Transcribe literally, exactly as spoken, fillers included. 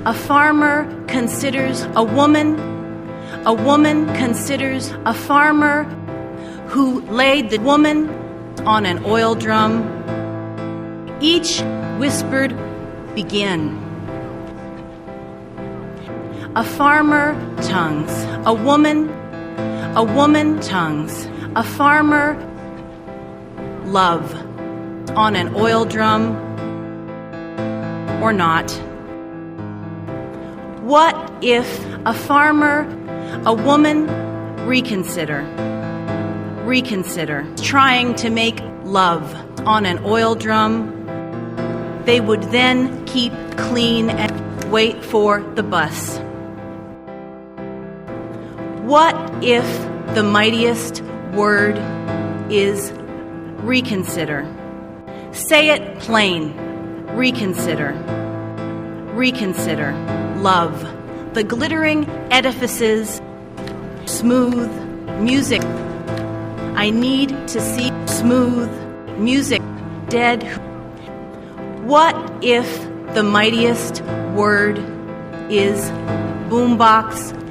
A farmer considers a woman. A woman considers a farmer who laid the woman on an oil drum. Each whispered, "Begin." A farmer tongues, a woman, a woman tongues, a farmer love on an oil drum or not. What if a farmer, a woman, reconsider, reconsider, trying to make love on an oil drum? They would then keep clean and wait for the bus. What if the mightiest word is reconsider? Say it plain. Reconsider. Reconsider. Love. The glittering edifices. Smooth music. I need to see smooth music. Dead. What if the mightiest word is boombox